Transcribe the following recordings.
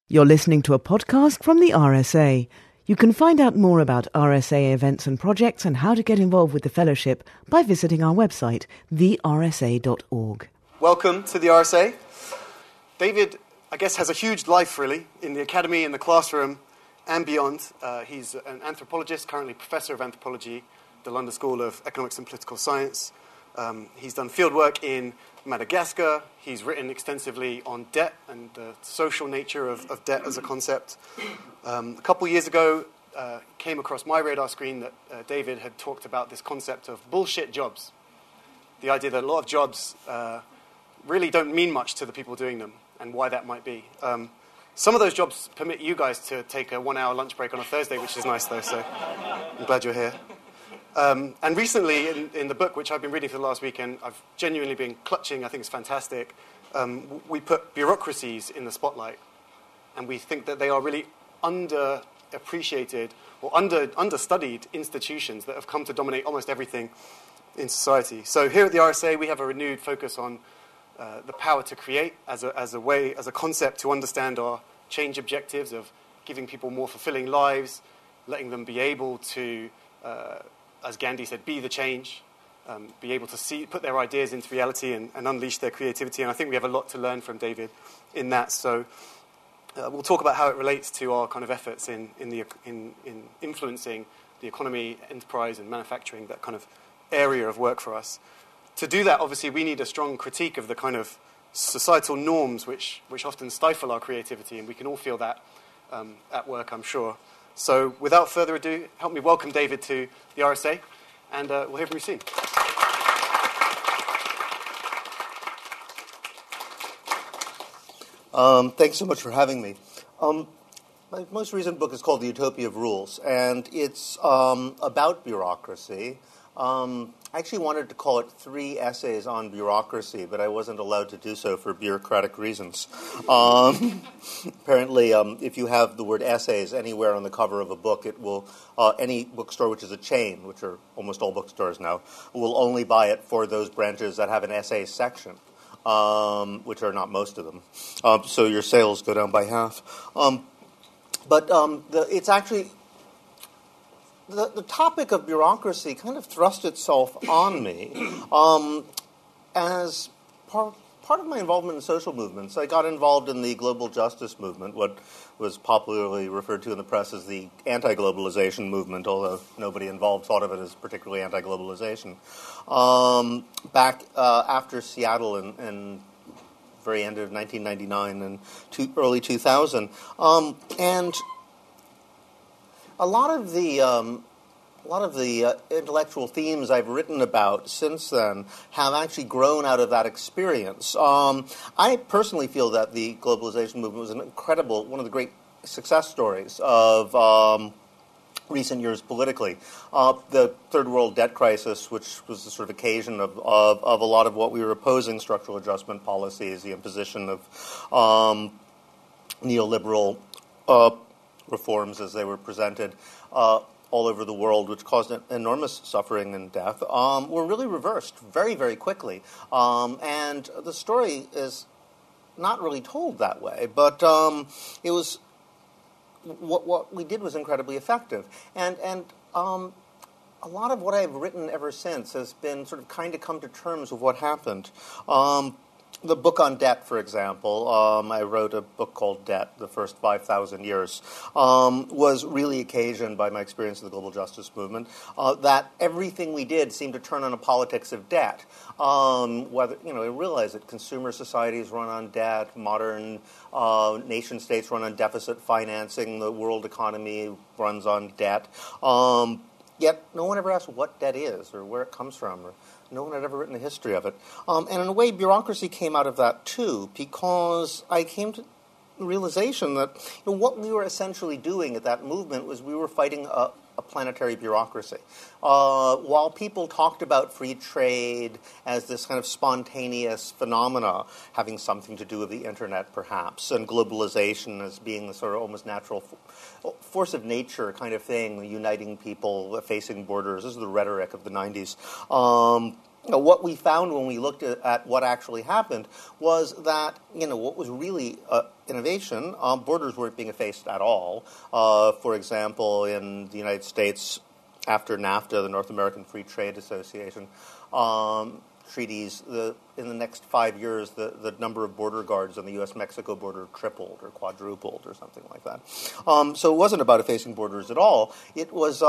You're listening to a podcast from the RSA. You can find out more about RSA events and projects and how to get involved with the fellowship by visiting our website, thersa.org. Welcome to the RSA. David, I guess, has a huge life, really, in the academy, in the classroom, and beyond. He's an anthropologist, currently professor of anthropology at the London School of Economics and Political Science. He's done fieldwork in Madagascar. He's written extensively on debt and the social nature of debt as a concept. A couple of years ago, came across my radar screen that David had talked about this concept of bullshit jobs. The idea that a lot of jobs really don't mean much to the people doing them, and why that might be. Some of those jobs permit you guys to take a 1-hour lunch break on a Thursday, which is nice, though, so I'm glad you're here. And recently, in the book, which I've been reading for the last weekend, I've genuinely been clutching. I think it's fantastic. We put bureaucracies in the spotlight, and we think that they are really underappreciated or understudied institutions that have come to dominate almost everything in society. So here at the RSA, we have a renewed focus on the power to create as a concept to understand our change objectives of giving people more fulfilling lives, letting them be able to as Gandhi said, be the change, be able to put their ideas into reality and unleash their creativity. And I think we have a lot to learn from David in that. So we'll talk about how it relates to our kind of efforts in influencing the economy, enterprise, and manufacturing, that kind of area of work for us. To do that, obviously, we need a strong critique of the kind of societal norms which often stifle our creativity, and we can all feel that at work, I'm sure. So without further ado, help me welcome David to the RSA, and we'll hear from you soon. Thanks so much for having me. My most recent book is called The Utopia of Rules, and it's about bureaucracy. I actually wanted to call it 3 essays on bureaucracy, but I wasn't allowed to do so for bureaucratic reasons. Apparently, if you have the word essays anywhere on the cover of a book, it will any bookstore which is a chain, which are almost all bookstores now, will only buy it for those branches that have an essays section, which are not most of them. So your sales go down by half. It's actually... The topic of bureaucracy kind of thrust itself on me as part of my involvement in social movements. I got involved in the global justice movement, what was popularly referred to in the press as the anti-globalization movement, although nobody involved thought of it as particularly anti-globalization. Back after Seattle in very end of 1999 and early 2000. And a lot of the intellectual themes I've written about since then have actually grown out of that experience. I personally feel that the globalization movement was one of the great success stories of recent years politically. The third world debt crisis, which was the sort of occasion of a lot of what we were opposing, structural adjustment policies, the imposition of neoliberal reforms as they were presented all over the world, which caused enormous suffering and death, were really reversed very, very quickly. And the story is not really told that way, but it was what we did was incredibly effective. And a lot of what I've written ever since has been sort of kind of come to terms with what happened. The book on debt, for example, I wrote a book called Debt, The First 5,000 Years, was really occasioned by my experience in the global justice movement, that everything we did seemed to turn on a politics of debt. I realize that consumer societies run on debt, modern nation states run on deficit financing, the world economy runs on debt. Yet no one ever asked what debt is or where it comes from, or no one had ever written a history of it. And in a way, bureaucracy came out of that too, because I came to the realization that what we were essentially doing at that movement was we were fighting a planetary bureaucracy. While people talked about free trade as this kind of spontaneous phenomena, having something to do with the internet perhaps, and globalization as being the sort of almost natural force of nature kind of thing, uniting people, facing borders, this is the rhetoric of the 90s. what we found when we looked at what actually happened was that, what was really innovation, borders weren't being effaced at all. For example, in the United States, after NAFTA, the North American Free Trade Association, treaties, in the next 5 years, the number of border guards on the U.S.-Mexico border tripled or quadrupled or something like that. So it wasn't about effacing borders at all. It was,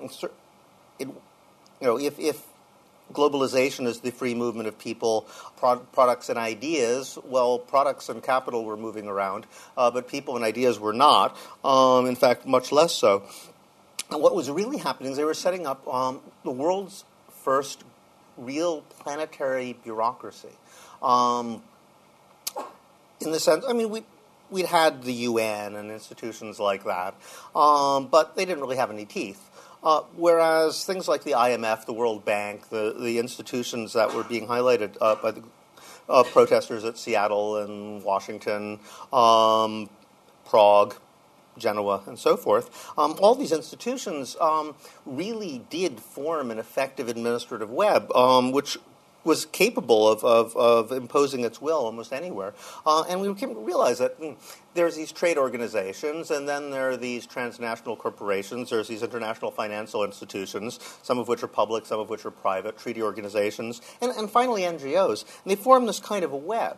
if globalization is the free movement of people, products and ideas, well, products and capital were moving around, but people and ideas were not, in fact, much less so. And what was really happening is they were setting up the world's first real planetary bureaucracy. In the sense, we'd had the UN and institutions like that, but they didn't really have any teeth. Whereas things like the IMF, the World Bank, the institutions that were being highlighted by the protesters at Seattle and Washington, Prague, Genoa, and so forth, all these institutions really did form an effective administrative web, which was capable of imposing its will almost anywhere. And we came to realize that there's these trade organizations, and then there are these transnational corporations, there's these international financial institutions, some of which are public, some of which are private, treaty organizations, and finally NGOs. And they form this kind of a web,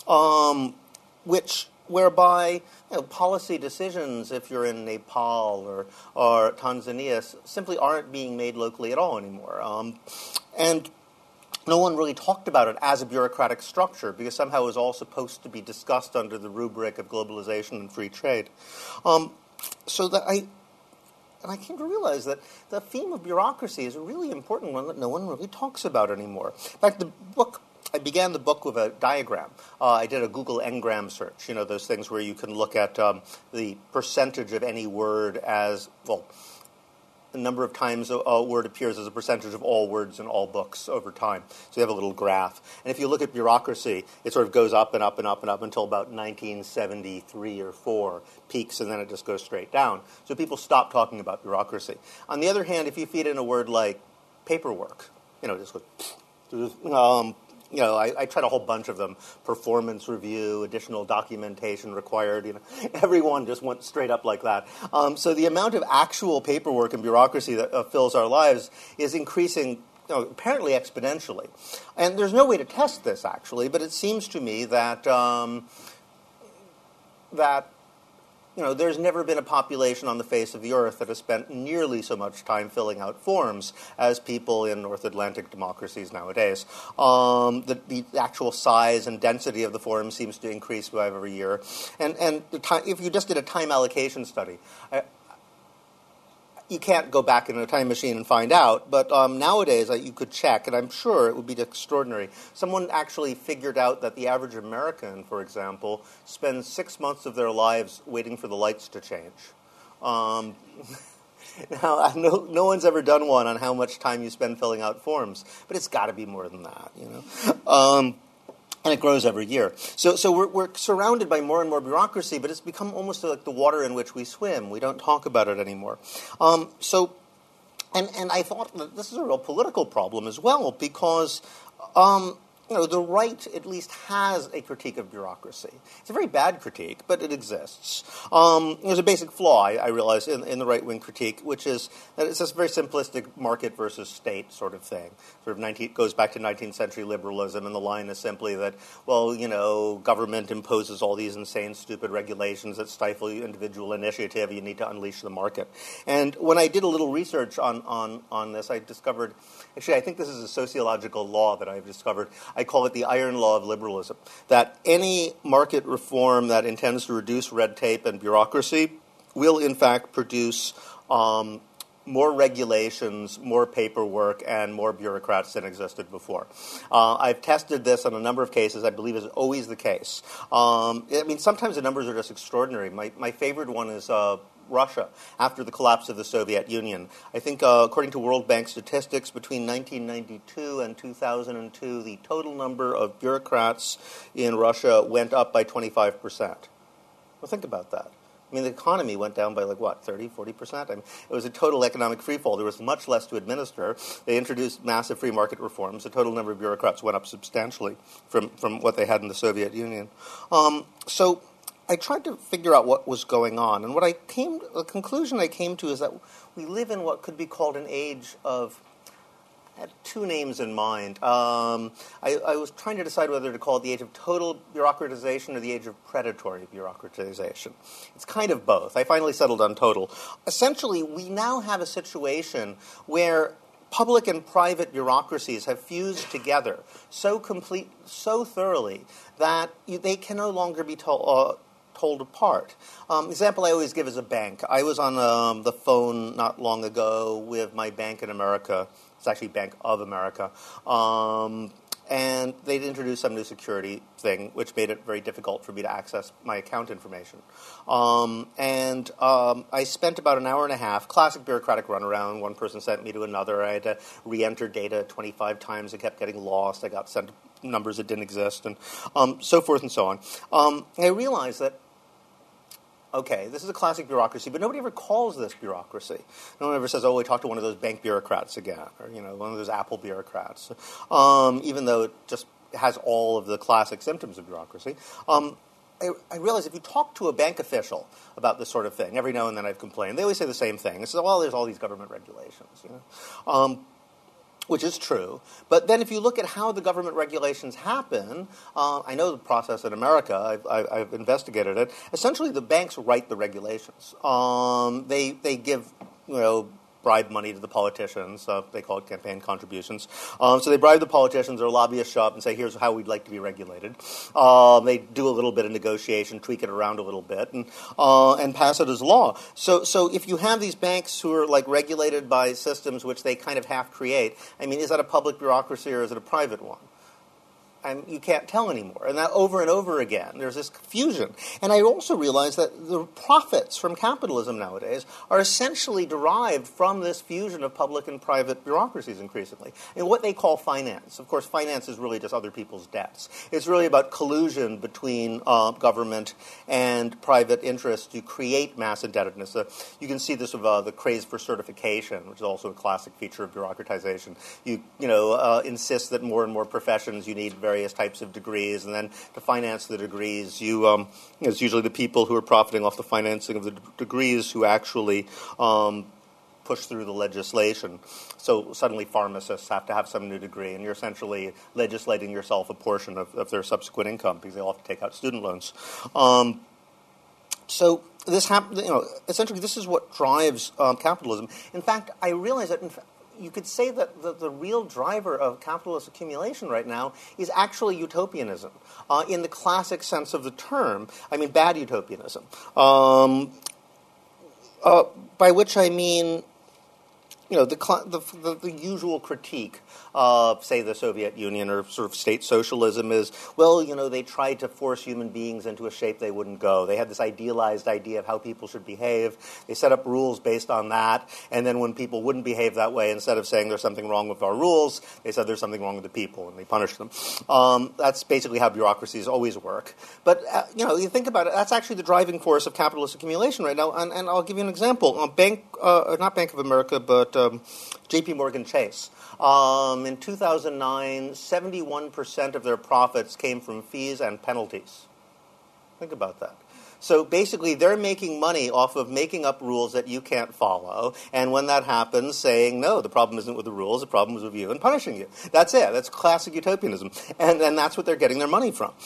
whereby policy decisions, if you're in Nepal or Tanzania, simply aren't being made locally at all anymore. And no one really talked about it as a bureaucratic structure because somehow it was all supposed to be discussed under the rubric of globalization and free trade. So that I came to realize that the theme of bureaucracy is a really important one that no one really talks about anymore. In fact, I began the book with a diagram. I did a Google Ngram search, those things where you can look at the percentage of any word as, the number of times a word appears as a percentage of all words in all books over time. So you have a little graph. And if you look at bureaucracy, it sort of goes up and up and up and up until about 1973 or 4, peaks, and then it just goes straight down. So people stop talking about bureaucracy. On the other hand, if you feed in a word like paperwork, it just goes... I tried a whole bunch of them. Performance review, additional documentation required. Everyone just went straight up like that. So the amount of actual paperwork and bureaucracy that fills our lives is increasing apparently exponentially. And there's no way to test this, actually, but it seems to me that there's never been a population on the face of the earth that has spent nearly so much time filling out forms as people in North Atlantic democracies nowadays. The actual size and density of the forms seems to increase by every year. And if you just did a time allocation study, you can't go back in a time machine and find out, but nowadays you could check, and I'm sure it would be extraordinary. Someone actually figured out that the average American, for example, spends 6 months of their lives waiting for the lights to change. Now, no one's ever done one on how much time you spend filling out forms, but it's got to be more than that, And it grows every year. So we're surrounded by more and more bureaucracy, but it's become almost like the water in which we swim. We don't talk about it anymore. And I thought that this is a real political problem as well, because the right at least has a critique of bureaucracy. It's a very bad critique, but it exists. There's a basic flaw, I realize, in the right-wing critique, which is that it's this very simplistic market versus state sort of thing. Goes back to 19th century liberalism, and the line is simply that, government imposes all these insane, stupid regulations that stifle individual initiative. You need to unleash the market. And when I did a little research on this, I discovered, actually, I think this is a sociological law that I've discovered. I call it the iron law of liberalism, that any market reform that intends to reduce red tape and bureaucracy will, in fact, produce more regulations, more paperwork, and more bureaucrats than existed before. I've tested this on a number of cases. I believe is always the case. Sometimes the numbers are just extraordinary. My favorite one is Russia after the collapse of the Soviet Union. I think, according to World Bank statistics, between 1992 and 2002, the total number of bureaucrats in Russia went up by 25%. Well, think about that. I mean, the economy went down by 30, 40%? I mean, it was a total economic freefall. There was much less to administer. They introduced massive free market reforms. The total number of bureaucrats went up substantially from what they had in the Soviet Union. So I tried to figure out what was going on. And the conclusion I came to is that we live in what could be called an age of, I had two names in mind. I was trying to decide whether to call it the age of total bureaucratization or the age of predatory bureaucratization. It's kind of both. I finally settled on total. Essentially, we now have a situation where public and private bureaucracies have fused together so thoroughly that they can no longer be told apart. Example I always give is a bank. I was on the phone not long ago with my bank in America. It's actually Bank of America. And they'd introduced some new security thing, which made it very difficult for me to access my account information. I spent about an hour and a half, classic bureaucratic runaround. One person sent me to another. I had to re-enter data 25 times. It kept getting lost. I got sent numbers that didn't exist, and so forth and so on. I realized that, okay, this is a classic bureaucracy, but nobody ever calls this bureaucracy. No one ever says, we talked to one of those bank bureaucrats again, or, one of those Apple bureaucrats, even though it just has all of the classic symptoms of bureaucracy. I realize if you talk to a bank official about this sort of thing, every now and then I've complained, they always say the same thing. They say, there's all these government regulations, which is true. But then if you look at how the government regulations happen, I know the process in America. I've investigated it. Essentially, the banks write the regulations. They give, bribe money to the politicians. They call it campaign contributions. So they bribe the politicians or lobbyists up and say, here's how we'd like to be regulated. They do a little bit of negotiation, tweak it around a little bit, and pass it as law. So if you have these banks who are regulated by systems which they kind of half create, I mean, is that a public bureaucracy or is it a private one? You can't tell anymore. And that over and over again, there's this confusion. And I also realized that the profits from capitalism nowadays are essentially derived from this fusion of public and private bureaucracies increasingly. And what they call finance. Of course, finance is really just other people's debts. It's really about collusion between government and private interests to create mass indebtedness. You can see this with the craze for certification, which is also a classic feature of bureaucratization. You insist that more and more professions you need various types of degrees, and then to finance the degrees, it's usually the people who are profiting off the financing of the degrees who actually push through the legislation. So suddenly pharmacists have to have some new degree, and you're essentially legislating yourself a portion of their subsequent income because they all have to take out student loans. So this essentially this is what drives capitalism. In fact, I realize that you could say that the real driver of capitalist accumulation right now is actually utopianism, in the classic sense of the term. I mean, bad utopianism, by which I mean, the usual critique of, say, the Soviet Union or sort of state socialism is, they tried to force human beings into a shape they wouldn't go. They had this idealized idea of how people should behave. They set up rules based on that, and then when people wouldn't behave that way, instead of saying there's something wrong with our rules, they said there's something wrong with the people, and they punished them. That's basically how bureaucracies always work. But, you think about it, that's actually the driving force of capitalist accumulation right now, and I'll give you an example. Not Bank of America, but J.P. Morgan Chase. In 2009, 71% of their profits came from fees and penalties. Think about that. So basically, they're making money off of making up rules that you can't follow, and when that happens, saying, no, the problem isn't with the rules, the problem is with you, and punishing you. That's it. That's classic utopianism. And that's what they're getting their money from.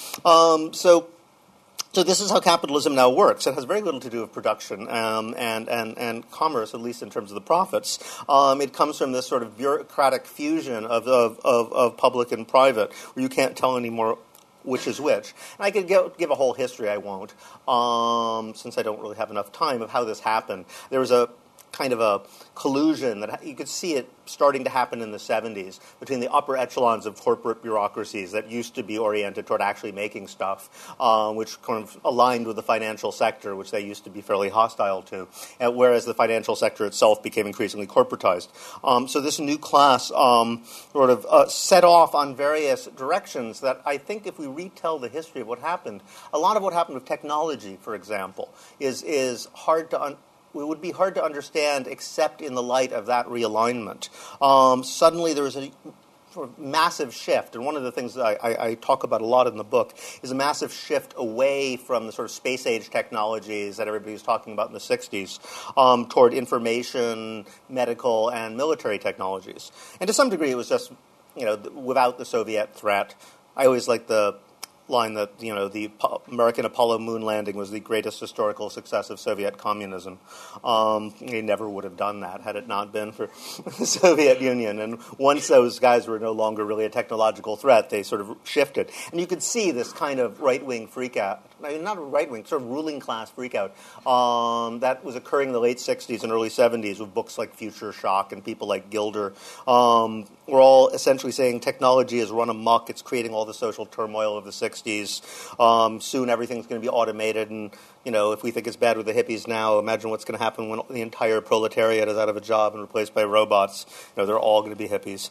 So this is how capitalism now works. It has very little to do with production and commerce, at least in terms of the profits. It comes from this sort of bureaucratic fusion of public and private, where you can't tell anymore which is which. And I could give a whole history. I won't, since I don't really have enough time, of how this happened. There was a kind of a collusion that you could see it starting to happen in the 70s between the upper echelons of corporate bureaucracies that used to be oriented toward actually making stuff, which kind of aligned with the financial sector, which they used to be fairly hostile to, whereas the financial sector itself became increasingly corporatized. So this new class sort of set off on various directions that I think if we retell the history of what happened, a lot of what happened with technology, for example, is hard to it would be hard to understand except in the light of that realignment. Suddenly there was a sort of massive shift, and one of the things that I talk about a lot in the book is a massive shift away from the sort of space-age technologies that everybody was talking about in the 60s toward information, medical, and military technologies. And to some degree it was just, without the Soviet threat. I always like the line that, the American Apollo moon landing was the greatest historical success of Soviet communism. They never would have done that had it not been for the Soviet Union. And once those guys were no longer really a technological threat, they sort of shifted. And you could see this kind of right-wing freakout, not right-wing, sort of ruling class freakout that was occurring in the late 60s and early 70s with books like Future Shock and people like Gilder. We're all essentially saying technology has run amok. It's creating all the social turmoil of the 60s. Soon everything's going to be automated, and if we think it's bad with the hippies now, imagine what's going to happen when the entire proletariat is out of a job and replaced by robots. They're all going to be hippies.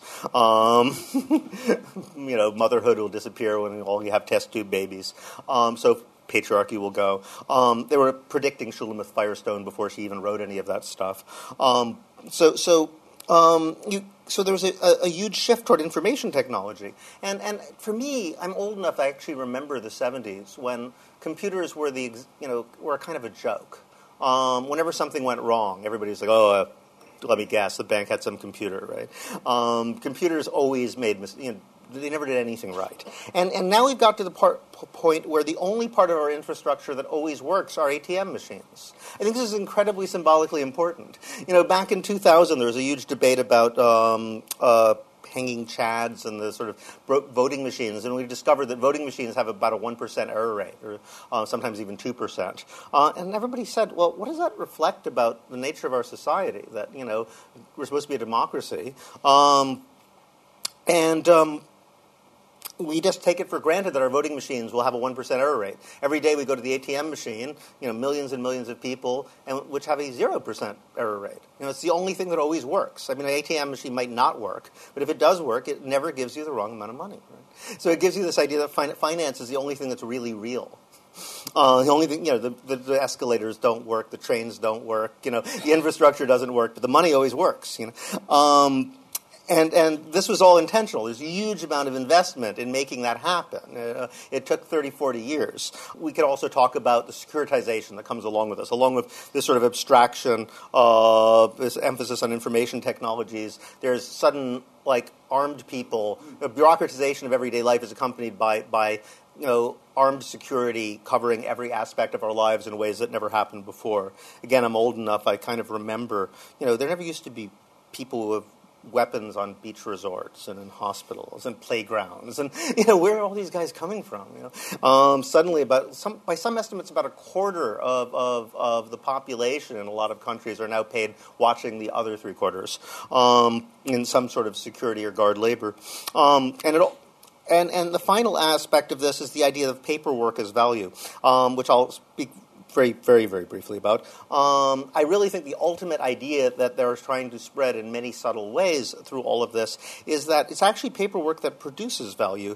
Motherhood will disappear when all you have test tube babies. So patriarchy will go. They were predicting Shulamith Firestone before she even wrote any of that stuff. So there was a huge shift toward information technology. And for me, I'm old enough to actually remember the 70s when computers were were kind of a joke. Whenever something went wrong, everybody was like, let me guess, the bank had some computer, right? Computers always made mistakes. They never did anything right. And now we've got to the point where the only part of our infrastructure that always works are ATM machines. I think this is incredibly symbolically important. Back in 2000, there was a huge debate about hanging chads and the sort of voting machines, and we discovered that voting machines have about a 1% error rate, or sometimes even 2%. And everybody said, well, what does that reflect about the nature of our society, that, we're supposed to be a democracy? We just take it for granted that our voting machines will have a 1% error rate. Every day we go to the ATM machine, millions and millions of people, which have a 0% error rate. It's the only thing that always works. I mean, an ATM machine might not work, but if it does work, it never gives you the wrong amount of money. Right? So it gives you this idea that finance is the only thing that's really real. The only thing, the escalators don't work, the trains don't work, the infrastructure doesn't work, but the money always works. And this was all intentional. There's a huge amount of investment in making that happen. It took 30, 40 years. We could also talk about the securitization that comes along with this, along with this sort of abstraction, this emphasis on information technologies. There's sudden, armed people. The bureaucratization of everyday life is accompanied by armed security covering every aspect of our lives in ways that never happened before. Again, I'm old enough, I kind of remember, there never used to be people who have weapons on beach resorts and in hospitals and playgrounds, and where are all these guys coming from? Suddenly, by some estimates, about a quarter of the population in a lot of countries are now paid watching the other 3/4 in some sort of security or guard labor, and the final aspect of this is the idea of paperwork as value, which I'll speak very, very, very briefly about. I really think the ultimate idea that they're trying to spread in many subtle ways through all of this is that it's actually paperwork that produces value.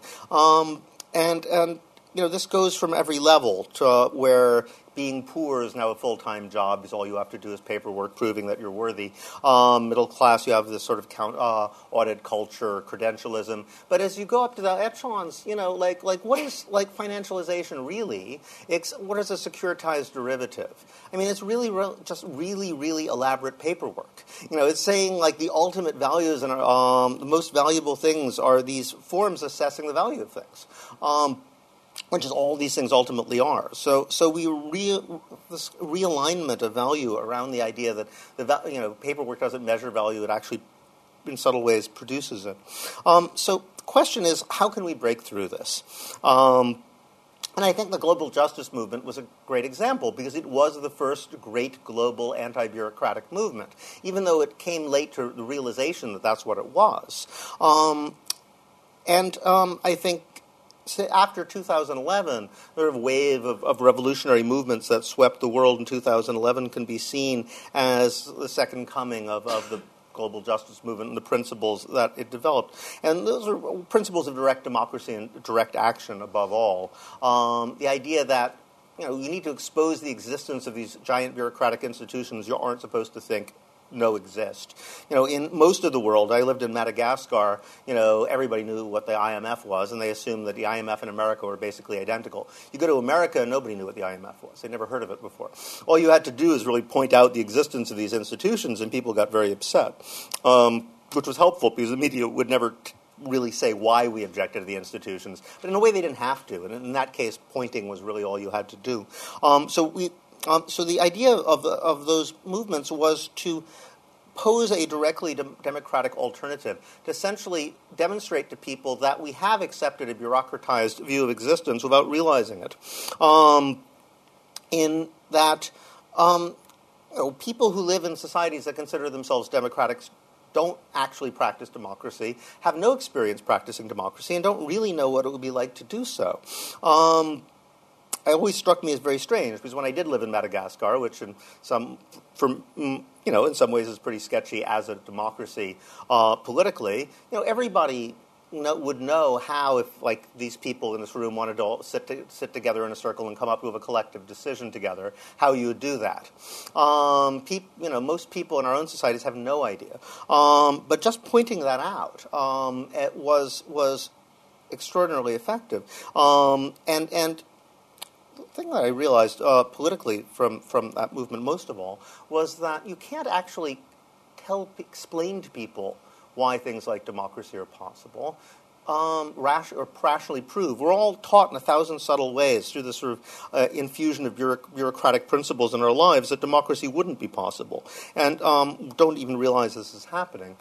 This goes from every level to where being poor is now a full-time job because all you have to do is paperwork proving that you're worthy. Middle class, you have this sort of audit culture, credentialism. But as you go up to the echelons, what is financialization really? What is a securitized derivative? I mean, it's really just really, really elaborate paperwork. It's saying the ultimate values and the most valuable things are these forms assessing the value of things. Which is all these things ultimately are. So this realignment of value around the idea that paperwork doesn't measure value; it actually, in subtle ways, produces it. So the question is, how can we break through this? And I think the global justice movement was a great example because it was the first great global anti-bureaucratic movement, even though it came late to the realization that that's what it was. I think after 2011, the sort of wave of revolutionary movements that swept the world in 2011 can be seen as the second coming of the global justice movement and the principles that it developed. And those are principles of direct democracy and direct action above all. The idea that you need to expose the existence of these giant bureaucratic institutions you aren't supposed to think exist. In most of the world, I lived in Madagascar, everybody knew what the IMF was, and they assumed that the IMF and America were basically identical. You go to America, and nobody knew what the IMF was. They'd never heard of it before. All you had to do is really point out the existence of these institutions, and people got very upset, which was helpful because the media would never really say why we objected to the institutions. But in a way, they didn't have to, and in that case, pointing was really all you had to do. So the idea of those movements was to pose a directly democratic alternative, to essentially demonstrate to people that we have accepted a bureaucratized view of existence without realizing it. In that people who live in societies that consider themselves democratic don't actually practice democracy, have no experience practicing democracy, and don't really know what it would be like to do so. It always struck me as very strange because when I did live in Madagascar, which in some ways is pretty sketchy as a democracy politically, everybody would know how if these people in this room wanted to all sit together in a circle and come up with a collective decision together, how you would do that. Most people in our own societies have no idea. But just pointing that out it was extraordinarily effective. And the thing that I realized politically from that movement most of all was that you can't actually explain to people why things like democracy are possible, or rationally prove. We're all taught in 1,000 subtle ways through this sort of infusion of bureaucratic principles in our lives that democracy wouldn't be possible, and don't even realize this is happening.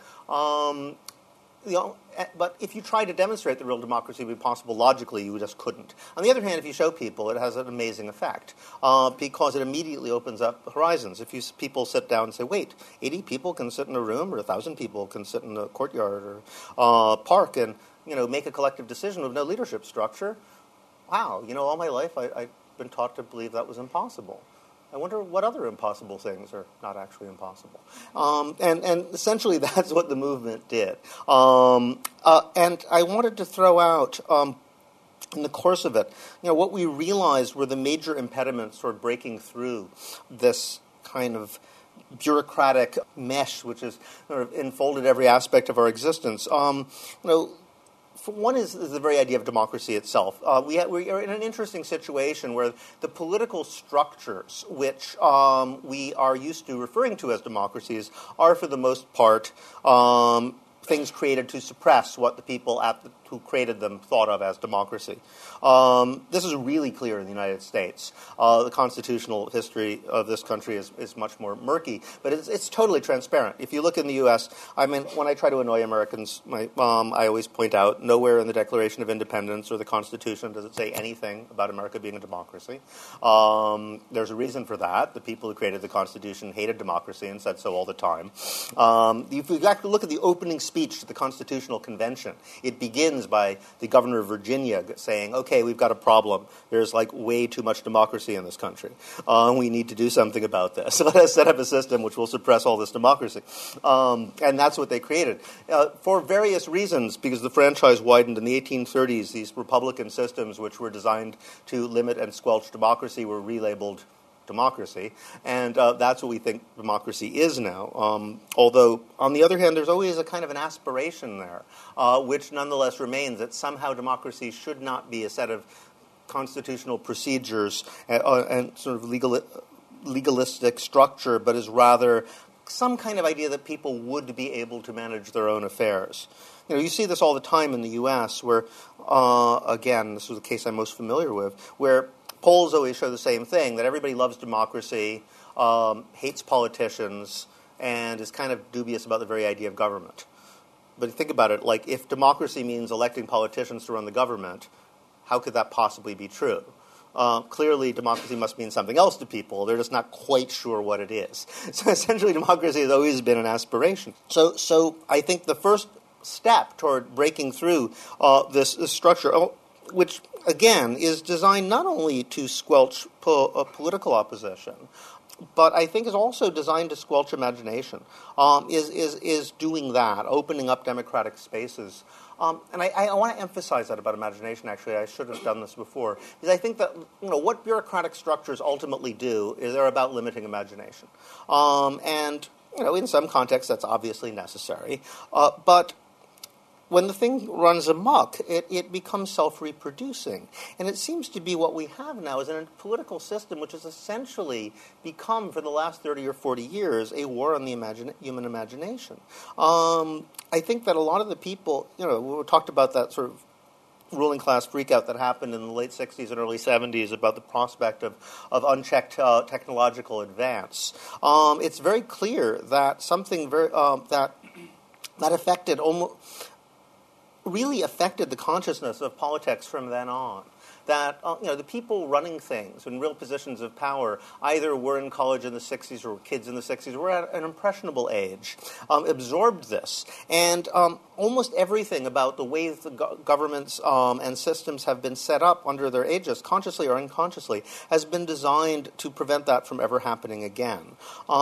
But if you try to demonstrate that real democracy would be possible logically, you just couldn't. On the other hand, if you show people, it has an amazing effect because it immediately opens up horizons. If people sit down and say, wait, 80 people can sit in a room or 1,000 people can sit in a courtyard or park and make a collective decision with no leadership structure, wow, all my life I've been taught to believe that was impossible. I wonder what other impossible things are not actually impossible. And essentially that's what the movement did. And I wanted to throw out, in the course of it, what we realized were the major impediments toward breaking through this kind of bureaucratic mesh which has sort of enfolded every aspect of our existence. One is the very idea of democracy itself. We are in an interesting situation where the political structures, which we are used to referring to as democracies, are for the most part things created to suppress what the people who created them thought of as democracy. This is really clear in the United States. The constitutional history of this country is much more murky, but it's totally transparent. If you look in the U.S., when I try to annoy Americans, I always point out nowhere in the Declaration of Independence or the Constitution does it say anything about America being a democracy. There's a reason for that. The people who created the Constitution hated democracy and said so all the time. If you actually look at the opening speech to the Constitutional Convention, it begins by the governor of Virginia saying, okay, we've got a problem. There's way too much democracy in this country. We need to do something about this. So let us set up a system which will suppress all this democracy. And that's what they created. For various reasons, because the franchise widened in the 1830s, these republican systems which were designed to limit and squelch democracy were relabeled democracy, and that's what we think democracy is now. Although, on the other hand, there's always a kind of an aspiration there, which nonetheless remains that somehow democracy should not be a set of constitutional procedures and sort of legalistic structure, but is rather some kind of idea that people would be able to manage their own affairs. You see this all the time in the U.S., where, again, this was the case I'm most familiar with, where polls always show the same thing, that everybody loves democracy, hates politicians, and is kind of dubious about the very idea of government. But think about it, if democracy means electing politicians to run the government, how could that possibly be true? clearly democracy must mean something else to people. They're just not quite sure what it is. So essentially democracy has always been an aspiration. So I think the first step toward breaking through this structure, which again is designed not only to squelch political opposition, but I think is also designed to squelch imagination, is doing that, opening up democratic spaces. And I want to emphasize that about imagination, actually. I should have done this before. Because I think that what bureaucratic structures ultimately do is they're about limiting imagination. And in some contexts that's obviously necessary. But when the thing runs amok, it becomes self-reproducing. And it seems to be what we have now is a political system which has essentially become, for the last 30 or 40 years, a war on the human imagination. I think that a lot of the people, we talked about that sort of ruling class freakout that happened in the late 60s and early 70s about the prospect of unchecked technological advance. It's very clear that something that really affected the consciousness of politics from then on. That the people running things in real positions of power either were in college in the 60s or were kids in the 60s, were at an impressionable age, absorbed this. And almost everything about the way the governments and systems have been set up under their aegis, consciously or unconsciously, has been designed to prevent that from ever happening again.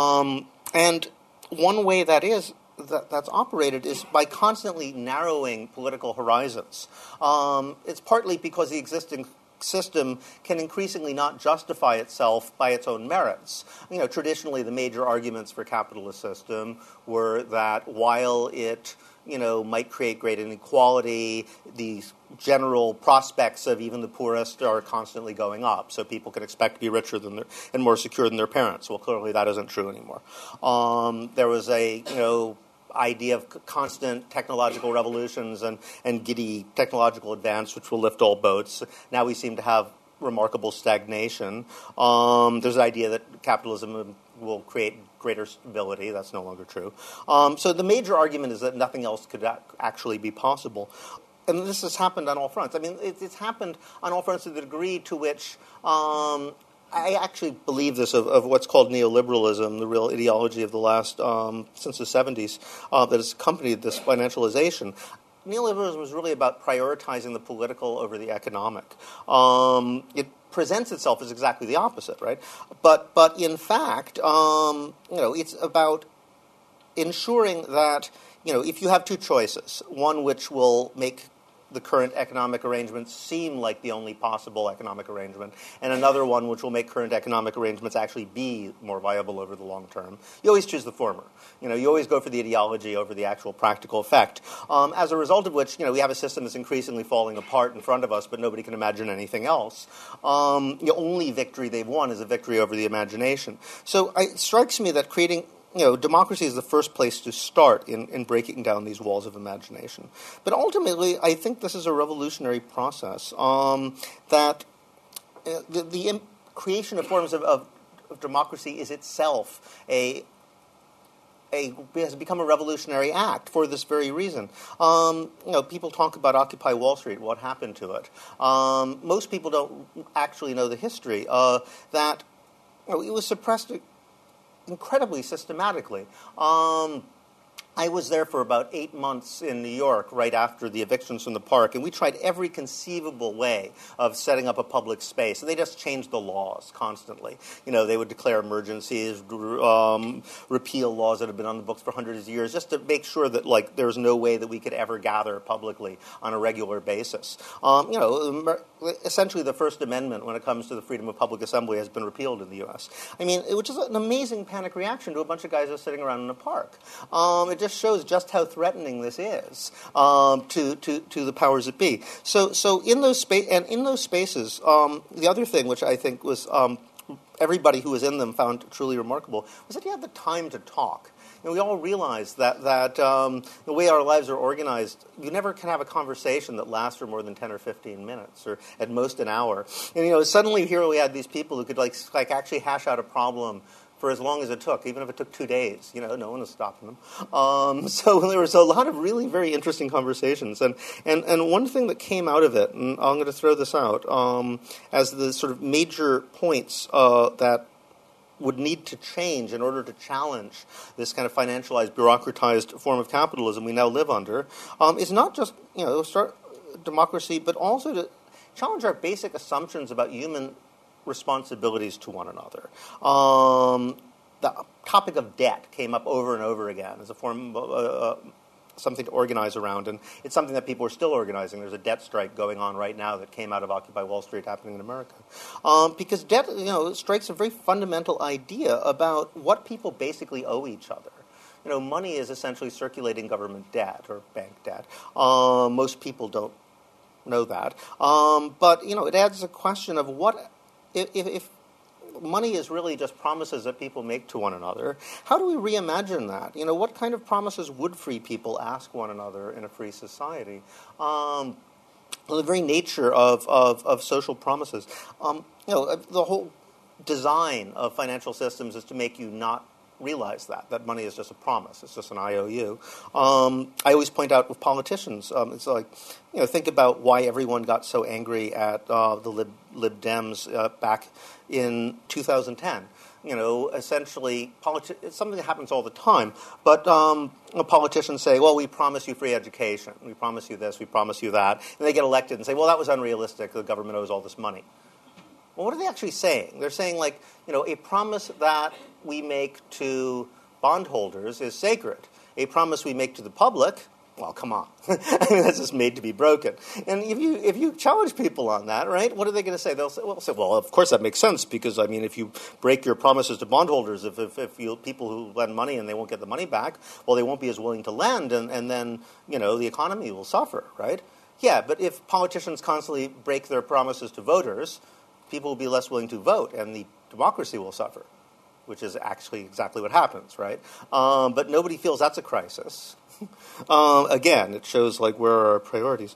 And one way that's operated is by constantly narrowing political horizons. It's partly because the existing system can increasingly not justify itself by its own merits. Traditionally the major arguments for capitalist system were that while it might create great inequality, the general prospects of even the poorest are constantly going up, so people can expect to be richer and more secure than their parents. Well, clearly that isn't true anymore. There was a idea of constant technological revolutions and giddy technological advance, which will lift all boats. Now we seem to have remarkable stagnation. There's an idea that capitalism will create greater stability. That's no longer true. So the major argument is that nothing else could actually be possible. And this has happened on all fronts. I mean, it's happened on all fronts to the degree to which I actually believe this of what's called neoliberalism, the real ideology of the last, since the 70s, that has accompanied this financialization. Neoliberalism is really about prioritizing the political over the economic. It presents itself as exactly the opposite, right? But in fact, it's about ensuring that, if you have two choices, one which will make the current economic arrangements seem like the only possible economic arrangement, and another one which will make current economic arrangements actually be more viable over the long term. You always choose the former. You always go for the ideology over the actual practical effect. As a result of which, we have a system that's increasingly falling apart in front of us, but nobody can imagine anything else. The only victory they've won is a victory over the imagination. So it strikes me that creating democracy is the first place to start in breaking down these walls of imagination. But ultimately, I think this is a revolutionary process, that the creation of forms of democracy is itself has become a revolutionary act for this very reason. People talk about Occupy Wall Street, what happened to it. Most people don't actually know the history, that it was suppressed incredibly systematically. I was there for about 8 months in New York right after the evictions from the park, and we tried every conceivable way of setting up a public space. And they just changed the laws constantly. They would declare emergencies, repeal laws that had been on the books for hundreds of years, just to make sure that there was no way that we could ever gather publicly on a regular basis. Essentially the First Amendment, when it comes to the freedom of public assembly, has been repealed in the U.S. Which is an amazing panic reaction to a bunch of guys just sitting around in a park. It just shows just how threatening this is to the powers that be. So in those spaces, the other thing which I think was everybody who was in them found truly remarkable was that you had the time to talk. We all realize that the way our lives are organized, you never can have a conversation that lasts for more than 10 or 15 minutes, or at most an hour. And suddenly here we had these people who could like actually hash out a problem for as long as it took, even if it took 2 days. No one was stopping them. So there was a lot of really very interesting conversations. And one thing that came out of it, and I'm going to throw this out, as the sort of major points that would need to change in order to challenge this kind of financialized, bureaucratized form of capitalism we now live under, is not just, start democracy, but also to challenge our basic assumptions about human responsibilities to one another. The topic of debt came up over and over again as a form of something to organize around, and it's something that people are still organizing. There's a debt strike going on right now that came out of Occupy Wall Street happening in America. Because debt, strikes a very fundamental idea about what people basically owe each other. Money is essentially circulating government debt or bank debt. Most people don't know that. But, it adds a question of what, if money is really just promises that people make to one another, how do we reimagine that? What kind of promises would free people ask one another in a free society? The very nature of social promises. The whole design of financial systems is to make you not realize that money is just a promise. It's just an IOU. I always point out with politicians, it's like, think about why everyone got so angry at the Lib Dems back in 2010. Essentially, it's something that happens all the time. But politicians say, well, we promise you free education. We promise you this. We promise you that. And they get elected and say, well, that was unrealistic. The government owes all this money. Well, what are they actually saying? They're saying, a promise that we make to bondholders is sacred. A promise we make to the public, well, come on. That's just made to be broken. And if you challenge people on that, right, what are they going to say? They'll say, well, of course that makes sense because, if you break your promises to bondholders, if people who lend money and they won't get the money back, well, they won't be as willing to lend, and then, the economy will suffer, right? Yeah, but if politicians constantly break their promises to voters, people will be less willing to vote, and the democracy will suffer, which is actually exactly what happens, right? But nobody feels that's a crisis. Again, it shows where are our priorities.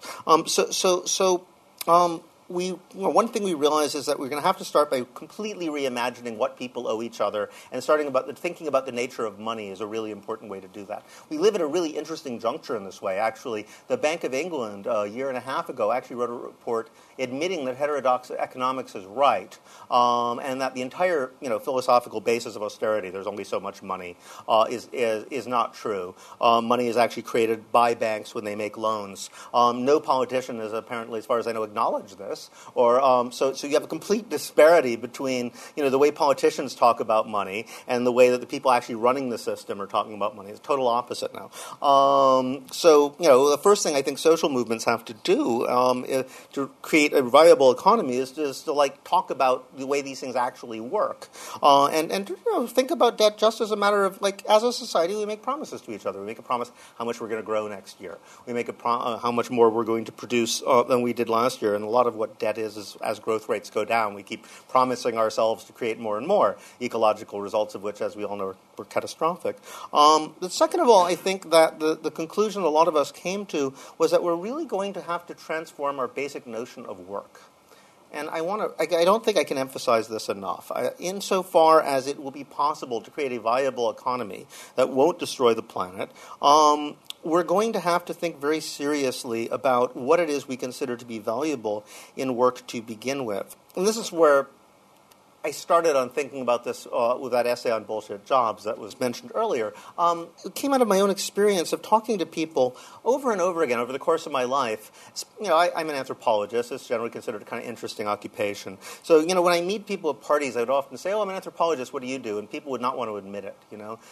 One thing we realize is that we're going to have to start by completely reimagining what people owe each other, and thinking about the nature of money is a really important way to do that. We live at a really interesting juncture in this way. Actually, the Bank of England a year and a half ago actually wrote a report admitting that heterodox economics is right, and that the entire philosophical basis of austerity, there's only so much money, is not true. Money is actually created by banks when they make loans. No politician has apparently, as far as I know, acknowledged this. Or so you have a complete disparity between the way politicians talk about money and the way that the people actually running the system are talking about money. It's total opposite now. The first thing I think social movements have to do to create a viable economy is to talk about the way these things actually work, and think about debt just as a matter of as a society we make promises to each other. We make a promise how much we're going to grow next year. We make how much more we're going to produce than we did last year, and a lot of what debt is as growth rates go down, we keep promising ourselves to create more and more, ecological results of which, as we all know, were catastrophic. But second of all, I think that the conclusion a lot of us came to was that we're really going to have to transform our basic notion of work. And I don't think I can emphasize this enough. Insofar as it will be possible to create a viable economy that won't destroy the planet, we're going to have to think very seriously about what it is we consider to be valuable in work to begin with. And this is where I started on thinking about this with that essay on bullshit jobs that was mentioned earlier. It came out of my own experience of talking to people over and over again over the course of my life. I'm an anthropologist. It's generally considered a kind of interesting occupation. So, when I meet people at parties, I would often say, I'm an anthropologist, what do you do? And people would not want to admit it,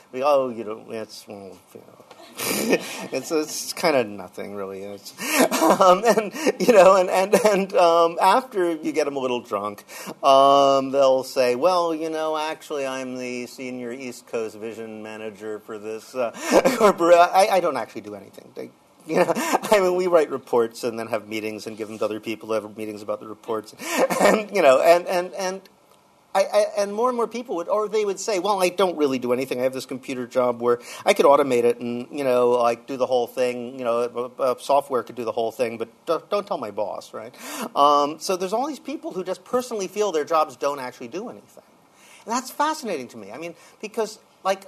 it's kind of nothing, really. After you get them a little drunk, they'll say, actually, I'm the senior East Coast vision manager for this corporate. I don't actually do anything. We write reports and then have meetings and give them to other people who have meetings about the reports, and more and more people would say, I don't really do anything. I have this computer job where I could automate it and, do the whole thing. Software could do the whole thing, but don't tell my boss, right? So there's all these people who just personally feel their jobs don't actually do anything. And that's fascinating to me. I mean, because, like,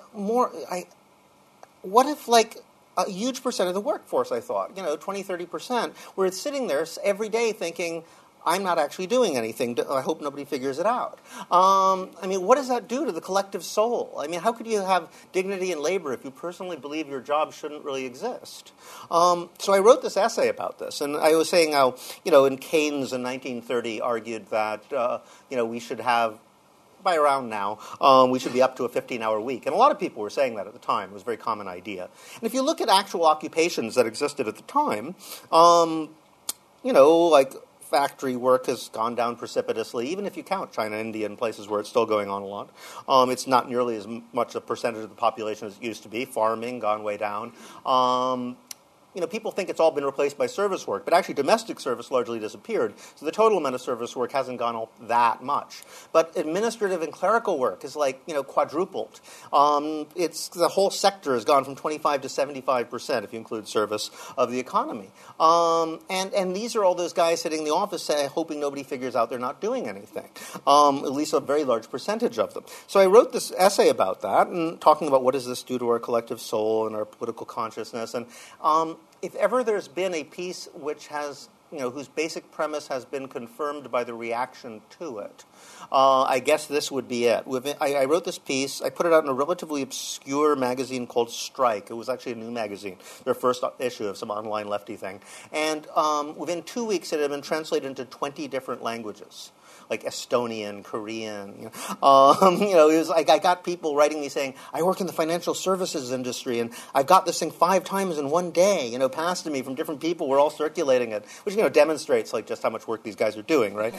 what if, like, a huge percent of the workforce, I thought, 20, 30%, where it's sitting there every day thinking, I'm not actually doing anything. I hope nobody figures it out. I mean, what does that do to the collective soul? I mean, how could you have dignity in labor if you personally believe your job shouldn't really exist? So I wrote this essay about this, and I was saying how, in Keynes in 1930 argued that, we should have, by around now, we should be up to a 15-hour week. And a lot of people were saying that at the time. It was a very common idea. And if you look at actual occupations that existed at the time, like factory work has gone down precipitously, even if you count China, India, and places where it's still going on a lot. It's not nearly as much a percentage of the population as it used to be. Farming, gone way down. People think it's all been replaced by service work, but actually domestic service largely disappeared. So the total amount of service work hasn't gone up that much. But administrative and clerical work is quadrupled. The whole sector has gone from 25 to 75%, if you include service, of the economy. And these are all those guys sitting in the office hoping nobody figures out they're not doing anything. At least a very large percentage of them. So I wrote this essay about that and talking about what does this do to our collective soul and our political consciousness. And if ever there's been a piece which has, whose basic premise has been confirmed by the reaction to it, I guess this would be it. I wrote this piece. I put it out in a relatively obscure magazine called Strike. It was actually a new magazine, their first issue of some online lefty thing. And within 2 weeks, it had been translated into 20 different languages, like Estonian, Korean. It was like I got people writing me saying, I work in the financial services industry, and I've got this thing 5 times in one day, passed to me from different people. We're all circulating it, which, demonstrates like just how much work these guys are doing, right?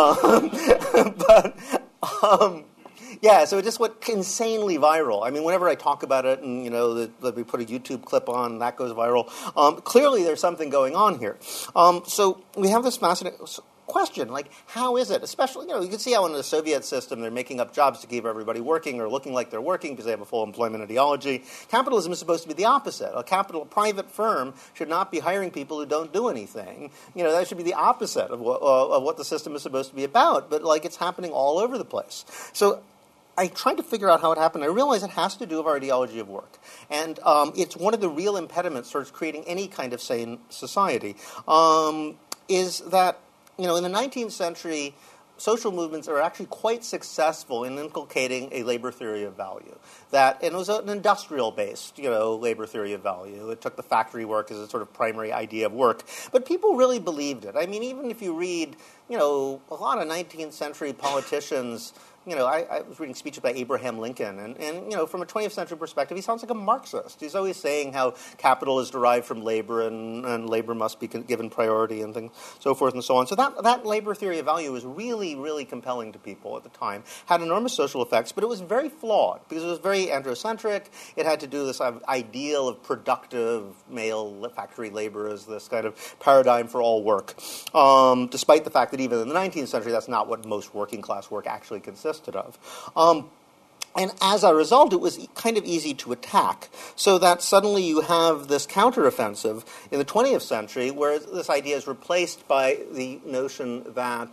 Yeah, so it just went insanely viral. I mean, whenever I talk about it and, that we put a YouTube clip on, that goes viral. Clearly there's something going on here. So we have this fascinating question, like, how is it? Especially, you can see how in the Soviet system they're making up jobs to keep everybody working or looking like they're working because they have a full employment ideology. Capitalism is supposed to be the opposite. A private firm should not be hiring people who don't do anything. That should be the opposite of what the system is supposed to be about. But, it's happening all over the place. So I tried to figure out how it happened. I realized it has to do with our ideology of work. And it's one of the real impediments towards creating any kind of sane society, is that in the 19th century, social movements are actually quite successful in inculcating a labor theory of value. And it was an industrial-based, labor theory of value. It took the factory work as a sort of primary idea of work. But people really believed it. I mean, even if you read, a lot of 19th century politicians, I was reading speeches by Abraham Lincoln, and from a 20th century perspective, he sounds like a Marxist. He's always saying how capital is derived from labor and labor must be given priority and things, so forth and so on. So that labor theory of value was really, really compelling to people at the time, had enormous social effects, but it was very flawed because it was very androcentric. It had to do this ideal of productive male factory labor as this kind of paradigm for all work, despite the fact that even in the 19th century, that's not what most working class work actually consisted of. And as a result, it was kind of easy to attack, so that suddenly you have this counteroffensive in the 20th century where this idea is replaced by the notion that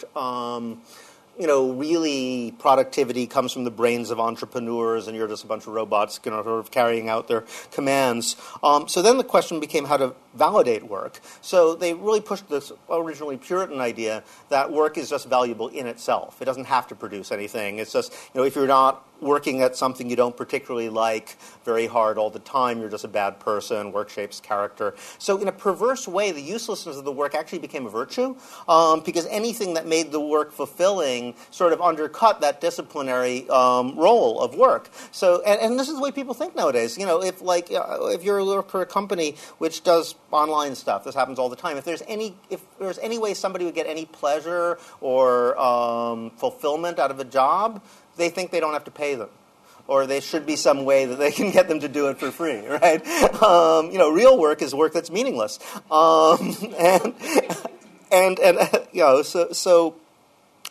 really productivity comes from the brains of entrepreneurs and you're just a bunch of robots, sort of carrying out their commands. So then the question became how to validate work. So they really pushed this originally Puritan idea that work is just valuable in itself. It doesn't have to produce anything. It's just, if you're not working at something you don't particularly like very hard all the time, you're just a bad person, work shapes character. So in a perverse way, the uselessness of the work actually became a virtue, because anything that made the work fulfilling sort of undercut that disciplinary role of work. So, and this is the way people think nowadays. If you work for a company which does online stuff, this happens all the time. If there's any way somebody would get any pleasure or fulfillment out of a job, they think they don't have to pay them, or there should be some way that they can get them to do it for free, right? Real work is work that's meaningless,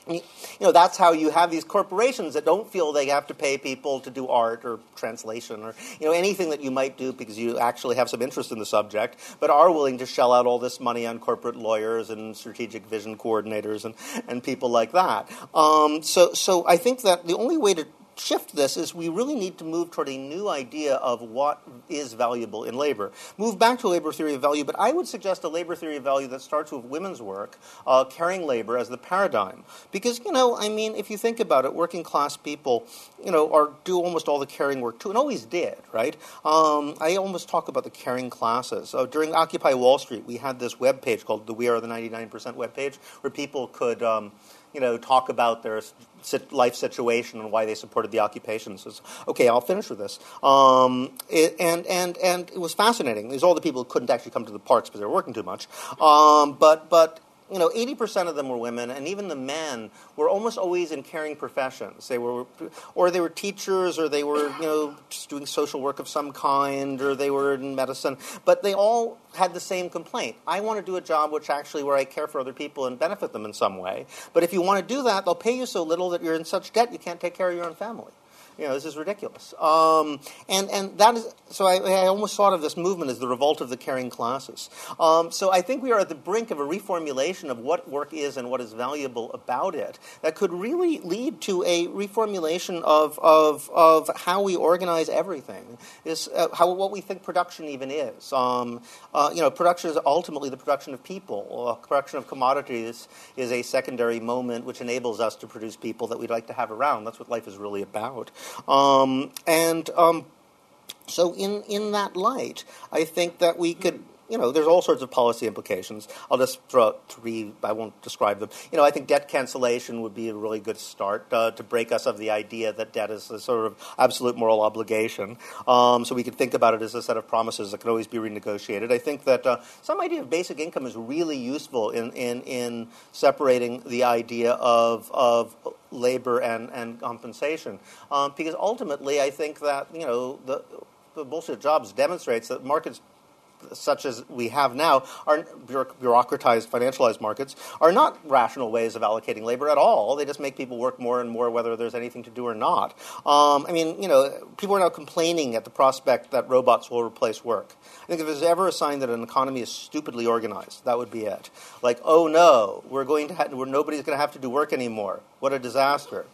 That's how you have these corporations that don't feel they have to pay people to do art or translation or anything that you might do because you actually have some interest in the subject, but are willing to shell out all this money on corporate lawyers and strategic vision coordinators and people like that. So I think that the only way to shift this is we really need to move toward a new idea of what is valuable in labor. Move back to a labor theory of value, but I would suggest a labor theory of value that starts with women's work, carrying labor as the paradigm. Because, if you think about it, working class people, do almost all the carrying work too, and always did, right? I almost talk about the carrying classes. During Occupy Wall Street, we had this web page called the We Are the 99% webpage where people could talk about their life situation and why they supported the occupation. So, okay, I'll finish with this. And it was fascinating. There's all the people who couldn't actually come to the parks because they were working too much. But 80% of them were women, and even the men were almost always in caring professions. They were teachers, or they were, just doing social work of some kind, or they were in medicine. But they all had the same complaint. I want to do a job where I care for other people and benefit them in some way. But if you want to do that, they'll pay you so little that you're in such debt you can't take care of your own family. This is ridiculous. And that is, so I almost thought of this movement as the revolt of the caring classes. So I think we are at the brink of a reformulation of what work is and what is valuable about it that could really lead to a reformulation of how we organize everything, what we think production even is. Production is ultimately the production of people. Production of commodities is a secondary moment which enables us to produce people that we'd like to have around. That's what life is really about. So in that light, I think that we could, there's all sorts of policy implications. I'll just throw out three. I won't describe them. I think debt cancellation would be a really good start to break us of the idea that debt is a sort of absolute moral obligation. So we could think about it as a set of promises that can always be renegotiated. I think that some idea of basic income is really useful in separating the idea of labor and compensation, because ultimately I think that the bullshit jobs demonstrates that markets such as we have now are bureaucratized, financialized markets are not rational ways of allocating labor at all. They just make people work more and more whether there's anything to do or not. People are now complaining at the prospect that robots will replace work. I think if there's ever a sign that an economy is stupidly organized, that would be it. Like, oh no, nobody's going to have to do work anymore. What a disaster.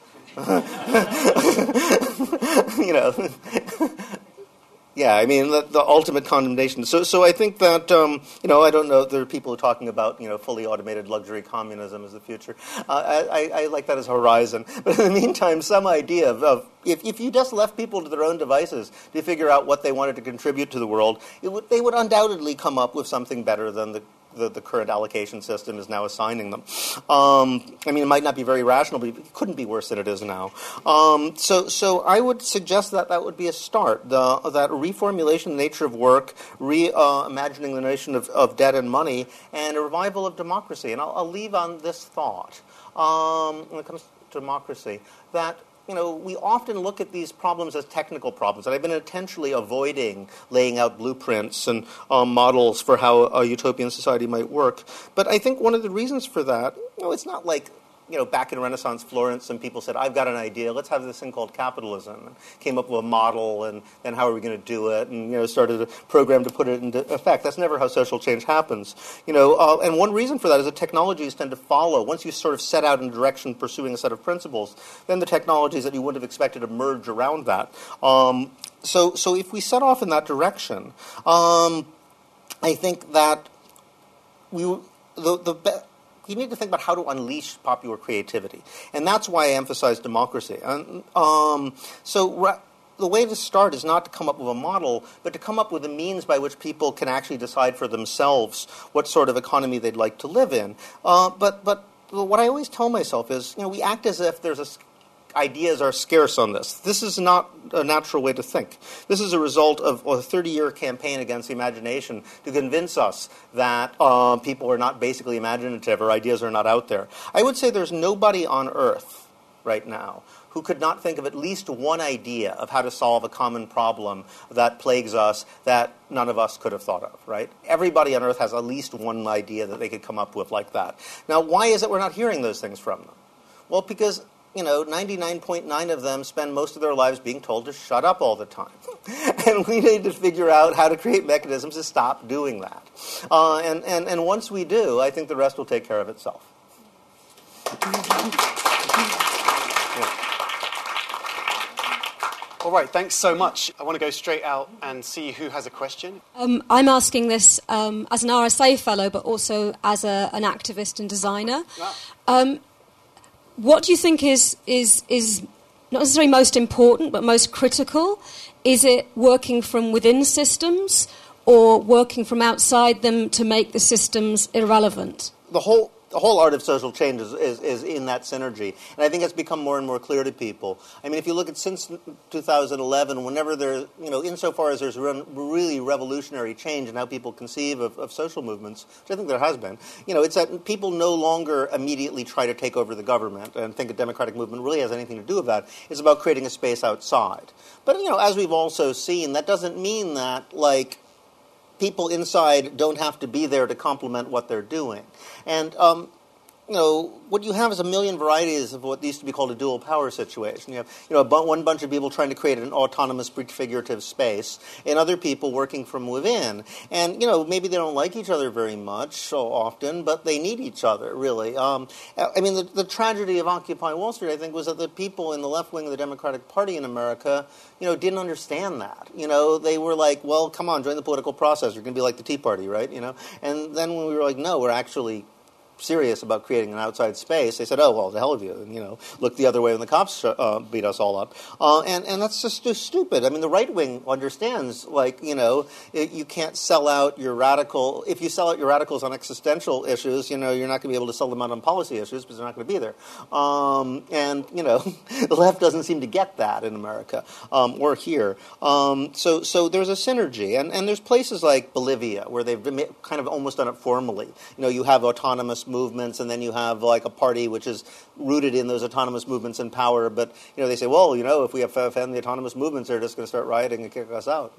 Yeah, the ultimate condemnation. So I think that, I don't know, there are people talking about, fully automated luxury communism as the future. I like that as a horizon. But in the meantime, some idea of if you just left people to their own devices to figure out what they wanted to contribute to the world, they would undoubtedly come up with something better than the current allocation system is now assigning them. It might not be very rational, but it couldn't be worse than it is now. So I would suggest that would be a start, that reformulation of the nature of work, reimagining the notion of debt and money, and a revival of democracy. And I'll leave on this thought, when it comes to democracy, that we often look at these problems as technical problems, and I've been intentionally avoiding laying out blueprints and models for how a utopian society might work. But I think one of the reasons for that, it's not like, back in Renaissance Florence, some people said, I've got an idea, let's have this thing called capitalism, and came up with a model, and then how are we going to do it, and, started a program to put it into effect. That's never how social change happens. And one reason for that is that technologies tend to follow. Once you sort of set out in a direction pursuing a set of principles, then the technologies that you wouldn't have expected emerge around that. So if we set off in that direction, I think that you need to think about how to unleash popular creativity. And that's why I emphasize democracy. And the way to start is not to come up with a model, but to come up with a means by which people can actually decide for themselves what sort of economy they'd like to live in. But what I always tell myself is, we act as if ideas are scarce on this. This is not a natural way to think. This is a result of a 30-year campaign against the imagination to convince us that people are not basically imaginative or ideas are not out there. I would say there's nobody on Earth right now who could not think of at least one idea of how to solve a common problem that plagues us that none of us could have thought of, right? Everybody on Earth has at least one idea that they could come up with like that. Now, why is it we're not hearing those things from them? Well, because 99.9 of them spend most of their lives being told to shut up all the time. And we need to figure out how to create mechanisms to stop doing that. And once we do, I think the rest will take care of itself. All right, thanks so much. I want to go straight out and see who has a question. I'm asking this as an RSA fellow, but also as an activist and designer. Wow. What do you think is not necessarily most important, but most critical? Is it working from within systems or working from outside them to make the systems irrelevant? The whole art of social change is in that synergy. And I think it's become more and more clear to people. I mean, if you look at since 2011, whenever there's, insofar as there's really revolutionary change in how people conceive of social movements, which I think there has been, it's that people no longer immediately try to take over the government and think a democratic movement really has anything to do with that. It's about creating a space outside. But, as we've also seen, that doesn't mean that, people inside don't have to be there to complement what they're doing. And, what you have is a million varieties of what used to be called a dual power situation. You have, one bunch of people trying to create an autonomous prefigurative space, and other people working from within. And, maybe they don't like each other very much so often, but they need each other, really. The tragedy of Occupy Wall Street, I think, was that the people in the left wing of the Democratic Party in America, didn't understand that. They were like, well, come on, join the political process. You're going to be like the Tea Party, right? And then when we were like, no, we're actually serious about creating an outside space, they said, oh, well, the hell of you, and, look the other way when the cops beat us all up. And that's just stupid. I mean, the right wing understands, you can't sell out your radical, if you sell out your radicals on existential issues, you're not going to be able to sell them out on policy issues because they're not going to be there. The left doesn't seem to get that in America or here. So there's a synergy. And there's places like Bolivia where they've kind of almost done it formally. You have autonomous movements, and then you have a party which is rooted in those autonomous movements in power. But they say, well, if we offend the autonomous movements, they're just going to start rioting and kick us out.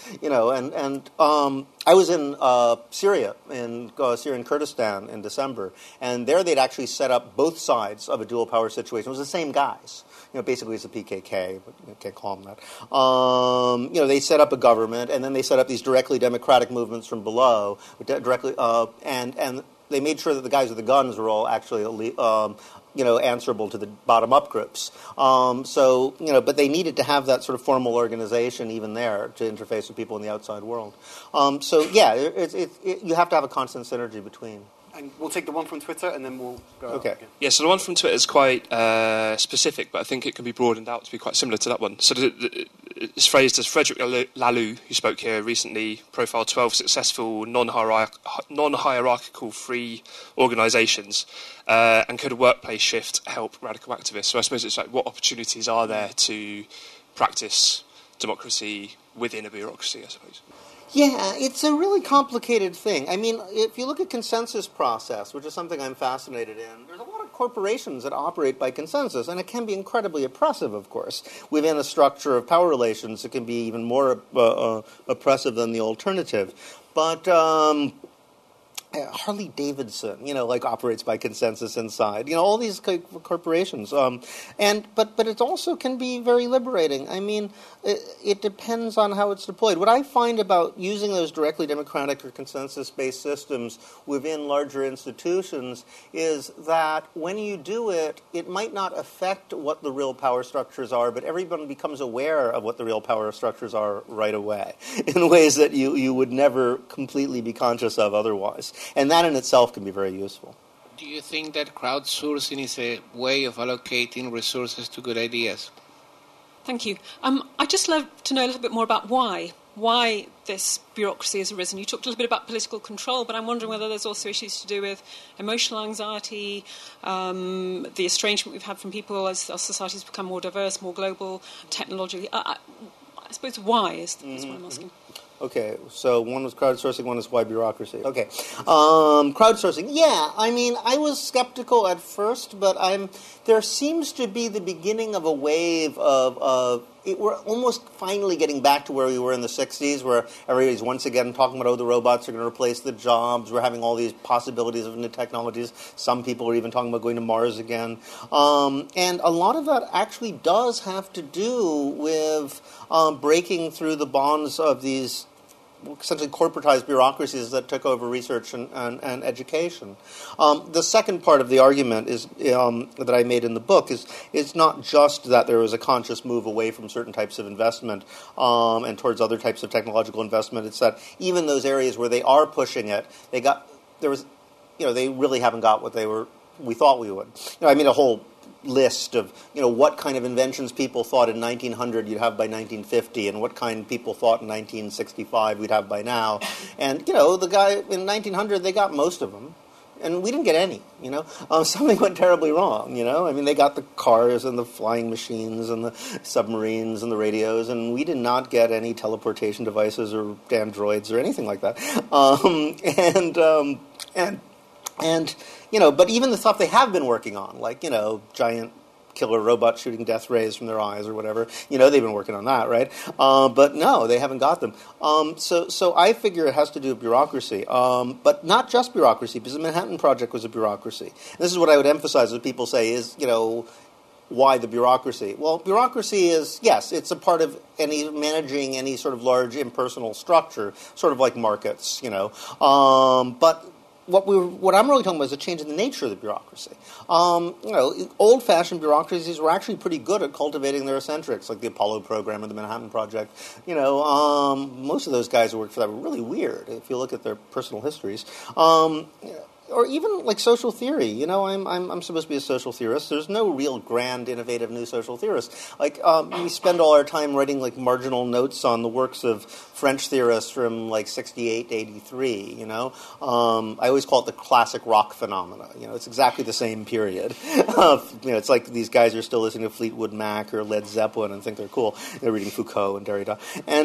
I was in Syria, in Syrian Kurdistan in December, and there they'd actually set up both sides of a dual power situation. It was the same guys. Basically it's the PKK, but you can't call them that. They set up a government, and then they set up these directly democratic movements from below, directly, and they made sure that the guys with the guns were all actually, answerable to the bottom-up groups. But they needed to have that sort of formal organization even there to interface with people in the outside world. You have to have a constant synergy between. And we'll take the one from Twitter, and then we'll go out again. Yeah, so the one from Twitter is quite specific, but I think it can be broadened out to be quite similar to that one. So it's phrased as Frederick Laloux, who spoke here recently, profiled 12 successful non-hierarchical free organisations, and could a workplace shift help radical activists? So I suppose it's what opportunities are there to practice democracy within a bureaucracy, I suppose? Yeah, it's a really complicated thing. I mean, if you look at consensus process, which is something I'm fascinated in, there's a lot of corporations that operate by consensus, and it can be incredibly oppressive, of course. Within a structure of power relations, it can be even more oppressive than the alternative. But Harley Davidson, operates by consensus inside. All these corporations. But it also can be very liberating. I mean, it depends on how it's deployed. What I find about using those directly democratic or consensus-based systems within larger institutions is that when you do it, it might not affect what the real power structures are, but everyone becomes aware of what the real power structures are right away in ways that you would never completely be conscious of otherwise. And that in itself can be very useful. Do you think that crowdsourcing is a way of allocating resources to good ideas? Thank you. I'd just love to know a little bit more about why this bureaucracy has arisen. You talked a little bit about political control, but I'm wondering whether there's also issues to do with emotional anxiety, the estrangement we've had from people as our societies become more diverse, more global, technologically. I suppose why is what I'm asking. Okay, so one was crowdsourcing, one is why bureaucracy. Okay, crowdsourcing. Yeah, I mean, I was skeptical at first, but there seems to be the beginning of a wave of we're almost finally getting back to where we were in the 60s, where everybody's once again talking about, the robots are going to replace the jobs. We're having all these possibilities of new technologies. Some people are even talking about going to Mars again. And a lot of that actually does have to do with breaking through the bonds of these essentially corporatized bureaucracies that took over research and education. The second part of the argument is that I made in the book is not just that there was a conscious move away from certain types of investment and towards other types of technological investment. It's that even those areas where they are pushing it, they really haven't got what we thought we would. I made a whole list of what kind of inventions people thought in 1900 you'd have by 1950, and what kind people thought in 1965 we'd have by now. And the guy in 1900, they got most of them, and we didn't get any. Something went terribly wrong. They got the cars and the flying machines and the submarines and the radios, and we did not get any teleportation devices or androids or anything like that. But even the stuff they have been working on, like, giant killer robots shooting death rays from their eyes or whatever, they've been working on that, right? But no, they haven't got them. So I figure it has to do with bureaucracy, but not just bureaucracy, because the Manhattan Project was a bureaucracy. And this is what I would emphasize when people say is, why the bureaucracy? Well, bureaucracy is, yes, it's a part of managing any sort of large impersonal structure, sort of like markets, but what I'm really talking about is a change in the nature of the bureaucracy. Old-fashioned bureaucracies were actually pretty good at cultivating their eccentrics, like the Apollo program or the Manhattan Project. Most of those guys who worked for that were really weird, if you look at their personal histories. Or even like social theory. I'm supposed to be a social theorist. There's no real grand, innovative new social theorist. Like we spend all our time writing like marginal notes on the works of French theorists from like 68 to 83. I always call it the classic rock phenomena. It's exactly the same period. It's like these guys are still listening to Fleetwood Mac or Led Zeppelin and think they're cool. They're reading Foucault and Derrida.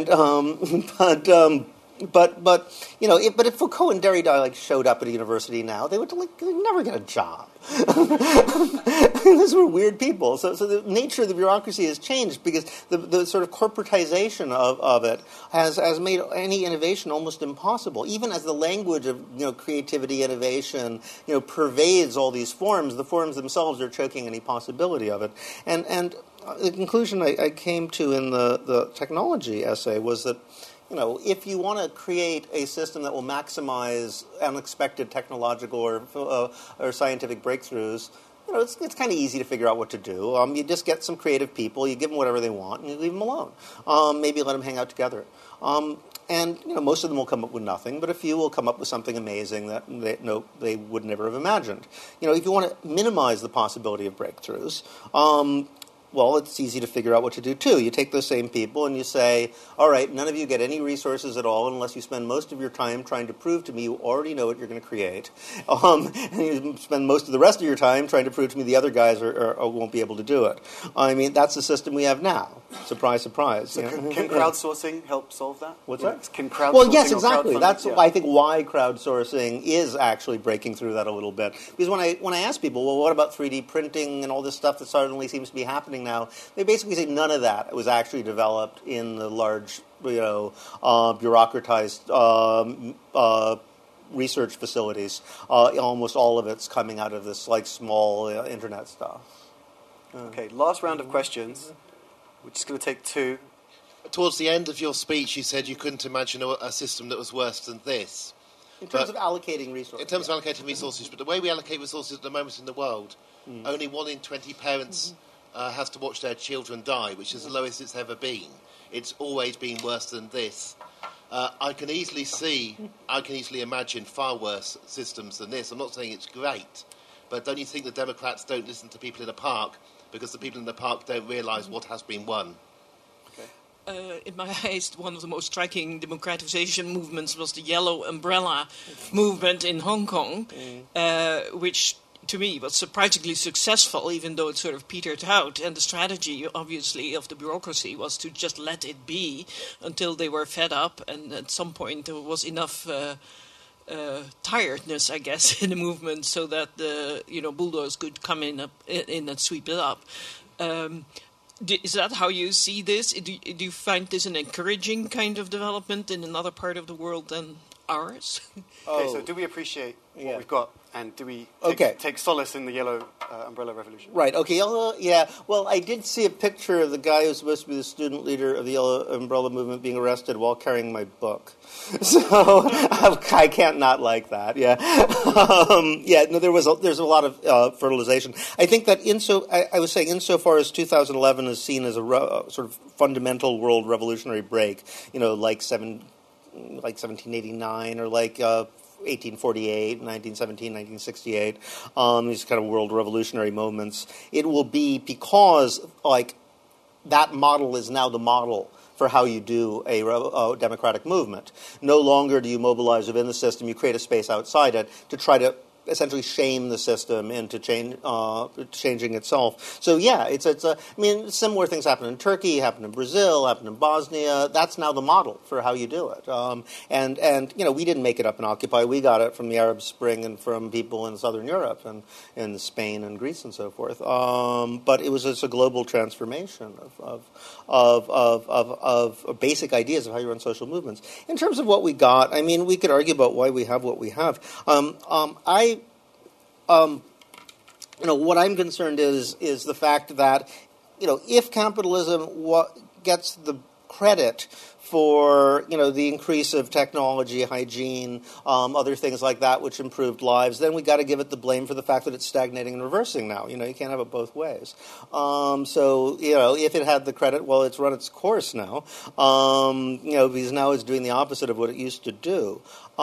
But if Foucault and Derrida showed up at a university now, they would never get a job. Those were weird people. So the nature of the bureaucracy has changed because the sort of corporatization of it has made any innovation almost impossible. Even as the language of creativity, innovation pervades all these forms, the forms themselves are choking any possibility of it. And the conclusion I came to in the technology essay was that if you want to create a system that will maximize unexpected technological or scientific breakthroughs, it's kind of easy to figure out what to do. You just get some creative people, you give them whatever they want, and you leave them alone. Maybe let them hang out together. And most of them will come up with nothing, but a few will come up with something amazing that they would never have imagined. If you want to minimize the possibility of breakthroughs, well, it's easy to figure out what to do, too. You take those same people and you say, all right, none of you get any resources at all unless you spend most of your time trying to prove to me you already know what you're going to create. And you spend most of the rest of your time trying to prove to me the other guys won't be able to do it. That's the system we have now. Surprise, surprise. So can crowdsourcing help solve that? What's that? Can crowdsourcing Well, yes, exactly. That's I think why crowdsourcing is actually breaking through that a little bit. Because when I ask people, well, what about 3D printing and all this stuff that suddenly seems to be happening now, they basically say none of that was actually developed in the large, bureaucratized research facilities. Almost all of it's coming out of this small internet stuff. Okay, last round of questions. We're just going to take two. Towards the end of your speech, you said you couldn't imagine a system that was worse than this. In terms of allocating resources. In terms of allocating resources. But the way we allocate resources at the moment in the world, only 1 in 20 parents has to watch their children die, which is the lowest it's ever been. It's always been worse than this. I can easily imagine far worse systems than this. I'm not saying it's great, but don't you think the Democrats don't listen to people in the park because the people in the park don't realise what has been won? In my eyes, one of the most striking democratization movements was the Yellow Umbrella movement in Hong Kong, which to me was surprisingly successful, even though it sort of petered out. And the strategy, obviously, of the bureaucracy was to just let it be until they were fed up, and at some point there was enough tiredness, I guess, in the movement so that the bulldogs could come in and sweep it up. Is that how you see this? Do you find this an encouraging kind of development in another part of the world than ours? Okay, so do we appreciate what we've got, and do we take solace in the yellow umbrella revolution? Right, okay, yeah. Well, I did see a picture of the guy who's supposed to be the student leader of the Yellow Umbrella Movement being arrested while carrying my book. So I can't not like that, yeah. There's a lot of fertilization. I think that I was saying insofar as 2011 is seen as a sort of fundamental world revolutionary break, like 1789 or like 1848, 1917, 1968, these kind of world revolutionary moments. It will be because, that model is now the model for how you do a democratic movement. No longer do you mobilize within the system, you create a space outside it to try to essentially shame the system into changing itself. So similar things happen in Turkey, happen in Brazil, happen in Bosnia. That's now the model for how you do it. And we didn't make it up in Occupy. We got it from the Arab Spring and from people in Southern Europe and in Spain and Greece and so forth. But it was just a global transformation of basic ideas of how you run social movements. In terms of what we got, we could argue about why we have what we have. What I'm concerned is the fact that, if capitalism gets the credit for, the increase of technology, hygiene, other things like that which improved lives, then we got to give it the blame for the fact that it's stagnating and reversing now. You can't have it both ways. If it had the credit, well, it's run its course now, because now it's doing the opposite of what it used to do.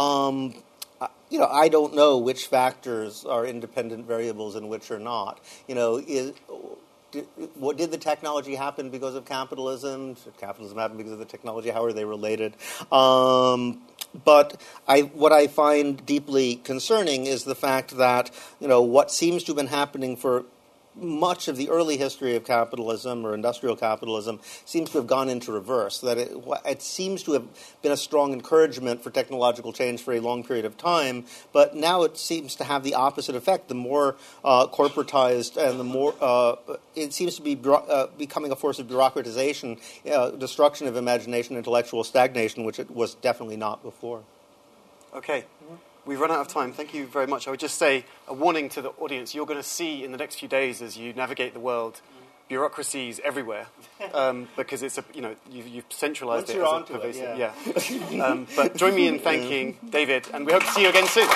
I don't know which factors are independent variables and which are not. Did the technology happen because of capitalism? Did capitalism happen because of the technology? How are they related? But what I find deeply concerning is the fact that, what seems to have been happening for much of the early history of capitalism or industrial capitalism seems to have gone into reverse, that it seems to have been a strong encouragement for technological change for a long period of time, but now it seems to have the opposite effect. The more corporatized and the more it seems to be becoming a force of bureaucratization, destruction of imagination, intellectual stagnation, which it was definitely not before. Okay. We've run out of time. Thank you very much. I would just say a warning to the audience. You're going to see in the next few days as you navigate the world, bureaucracies everywhere, because it's you've centralized it as a pervasive. Yeah. But join me in thanking David, and we hope to see you again soon.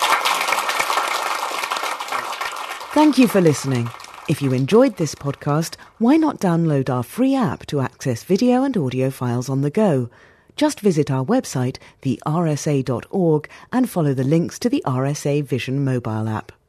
Thank you for listening. If you enjoyed this podcast, why not download our free app to access video and audio files on the go? Just visit our website, thersa.org, and follow the links to the RSA Vision mobile app.